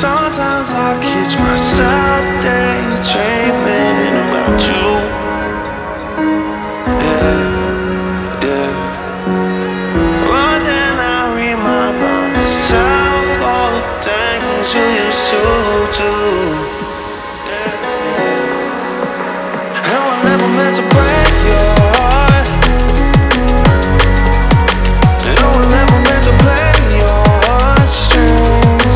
Sometimes I catch myself daydreaming about you. Yeah, yeah. But then I remind myself all the things you used to do. Yeah. And I never meant to break your heart. And I never meant to play your heartstrings.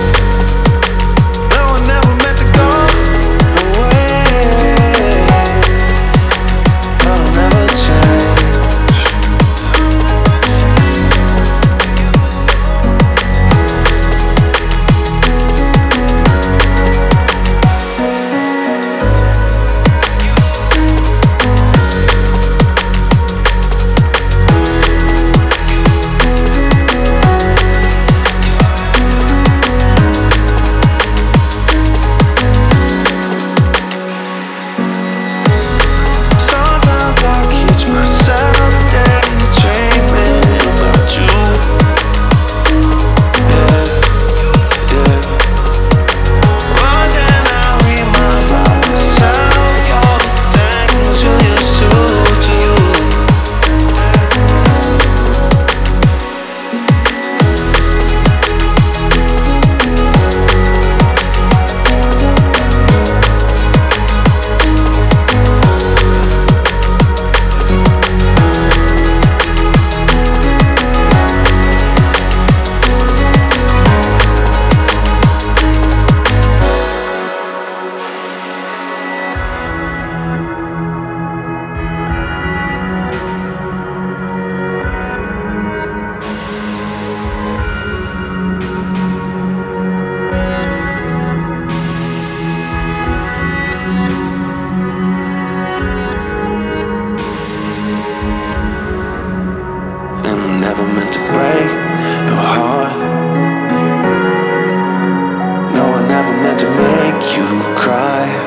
Never meant to break your heart. No, I never meant to make you cry.